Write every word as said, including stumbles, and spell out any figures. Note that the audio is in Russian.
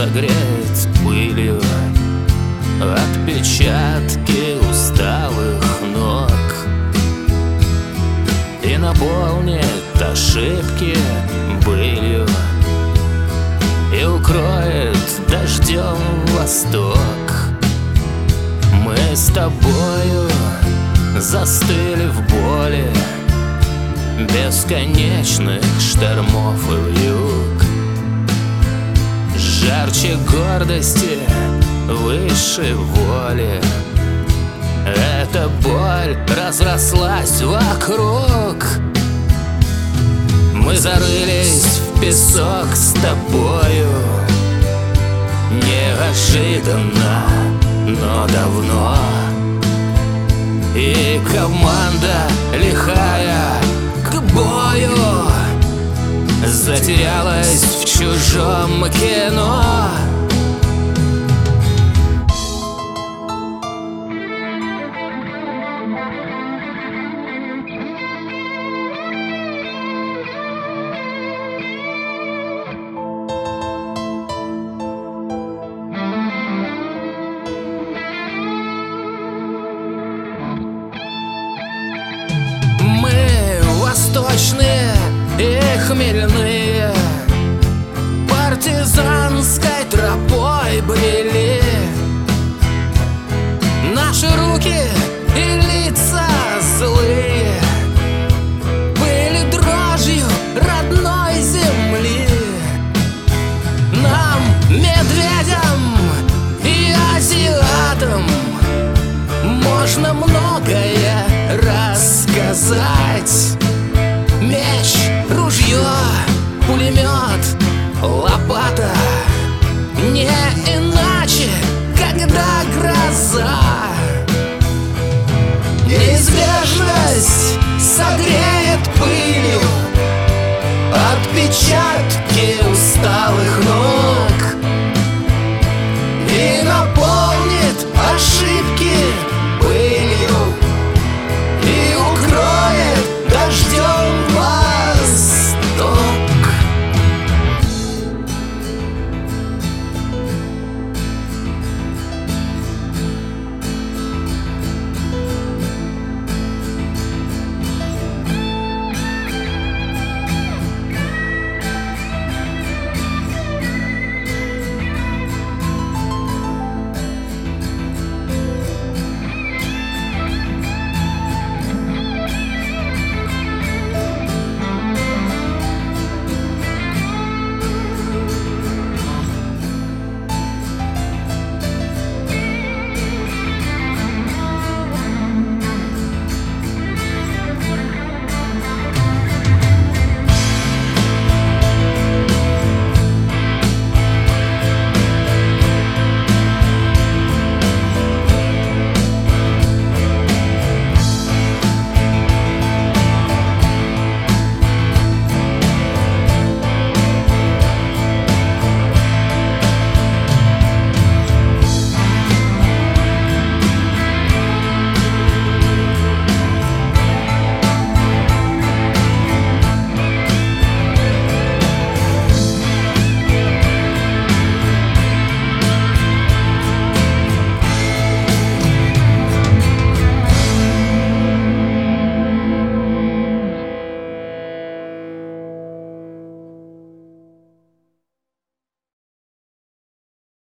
разогреть пылью отпечатки усталых ног и наполнит ошибки былью и укроет дождем восток. Мы с тобою застыли в боли бесконечных штормов и вьюг. Жарче гордости, выше воли, эта боль разрослась вокруг. Мы зарылись в песок с тобою неожиданно, но давно. И команда лихая к бою затерялась в чужом кино. Восточные и хмельные партизанской тропой брели. Наши руки и лица злые были дрожью родной земли. Нам, медведям и азиатам, можно многое рассказать. Меч, ружье, пулемет, лопата, не иначе, когда гроза. Неизбежность согреет пылью отпечатки усталых ног.